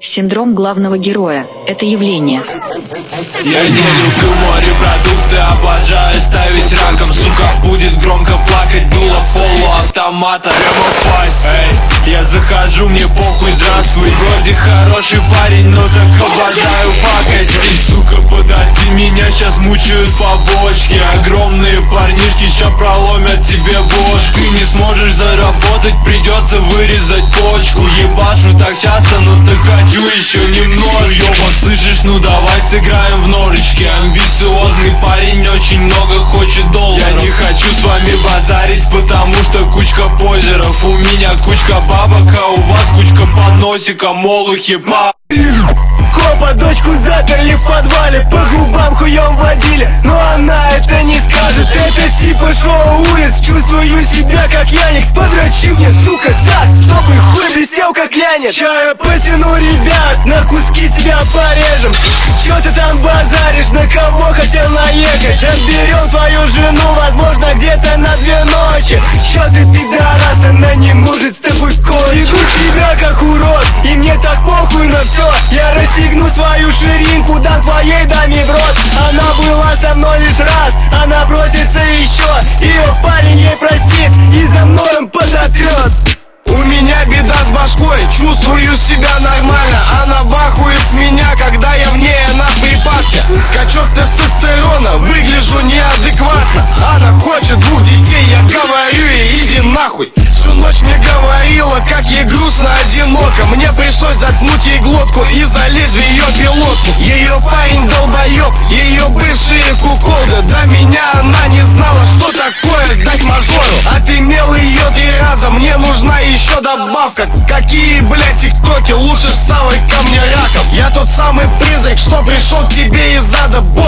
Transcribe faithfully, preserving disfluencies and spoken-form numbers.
Синдром главного героя – это явление. Я не люблю морепродукты, обожаю ставить раком. Сука, будет громко плакать, дуло полуавтомата Ремопайс. Эй, я захожу, мне похуй, здравствуй. Вроде хороший парень, но так обожаю пакостить. Сука, подожди, меня сейчас мучают побочки. Огромные парнишки ща проломят тебе бошку. Ты не сможешь заработать, придется вырезать почку. Ебашу так часто, но так хочу еще немного. Ёбан, слышишь, ну давай сыграем в ножички. Амбициозный парень очень много хочет долларов. Я не хочу с вами базарить, потому что кучка позеров. У меня кучка бабок, а у вас кучка подносика. Молухи, па. Копа, дочку заперли в подвале, по губам хуем водили, но она это не скажет. Это типа шоу улиц, чувствую себя как Яникс. Подрочи мне, сука, так, чтобы хуй блестел как лянец. Чая потяну, ребят, на куски тебя порежем. Чё ты там базаришь, на кого хотел наехать? Отберем твою жену, возможно, где-то на две ночи. Чё ты, пидорас, она не может с тобой кончить. Веду себя как урод, и мне так похуй на все. Я расстегну свою ширинку, дам твоей даме в рот. Она была со мной лишь раз, она бросится еще. Ее парень ей простит, и за мной он подотрет. У меня беда с башкой, чувствую себя нормально. Она в ахуе с меня, когда я в ней, она в припадке. Скачок тестостерона, выгляжу неадекватно. Она хочет двух детей, я говорю ей, иди нахуй. Всю ночь мне говорила, как ей грустно, одиноко. Мне пришлось заткнуть ей глотку и залезть в ее пилотку. Ее парень долбоеб, ее бывшие куколды. До меня она не знала, что такое дать мажору. Отымел ее три раза, мне нужна еще добавка. Какие, блядь, тиктоки, лучше вставай ко мне раком. Я тот самый призрак, что пришел к тебе из ада.